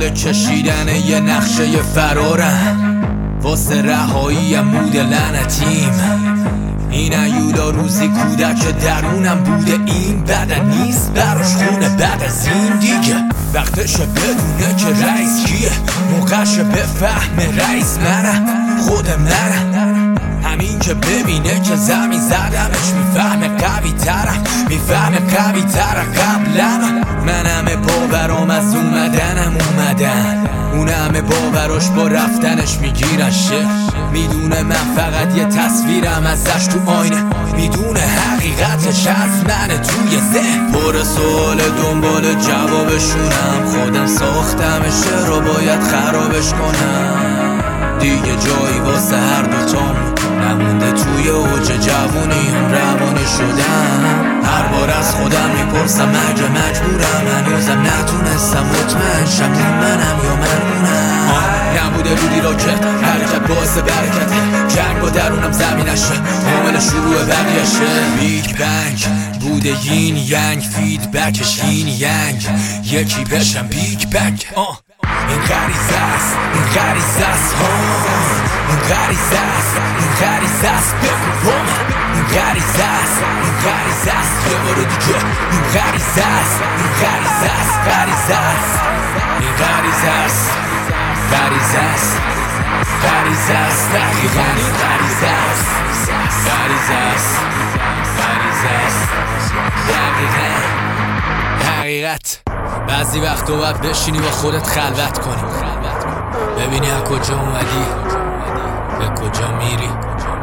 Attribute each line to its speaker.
Speaker 1: دنبال کشیدن یه نقشه فرارم واسه رهایی مود لعنتیم. این ایولا روزی کودک درونم بوده، این بدن نیست براش خونه بعد از این دیگه. وقتشه بدونه که رئیس کیه، موقعشه بفهمه رئیس منم، خود منم. همین که ببینه که زمین زدمش میفهمه قوی ترم، میفهمه قوی ترم قبلم. من همه باورام از اومدنم اومدن، اون همه باوراش با رفتنش میگیرن شه. میدونه من فقط یه تصویرم ازش تو آینه، میدونه حقیقتش از منه توی ذهن. پر سوال دنبال جوابشونم، خودم ساختمش رو باید خرابش کنم. دیگه جایی واسه هر دوتام نمونده، توی اوج جوونی هم روانی شدم. هر بار از خودم میپرسم اگه مجبورم، هنوزم نتونستم مطمئن شم منم یا منونم. نبوده رودی راکت حرکت باعث برکته، جنگ با درونم زمینشه، عامل شروع بقیهشه. بیگ بنگ بوده یین ینگ، فیدبکش یین ینگ، یکی بشم بیگ بنگ. این غریزه است، این غریزه است، این غریزه است، این غریزه است، بگو با من. این غریزه است، این غریزه است، یه بار دیگه. این غریزه است، این غریزه است، غریزه است، این غریزه است، غریزه است، غریزه است، دقیقاً این غریزه است، غریزه است، غریزه است، دقیقاً حقیقت. بعضی وقتا باید بشینی با خودت خلوت کنی، ببینی از کجا اومدی به کجا میری.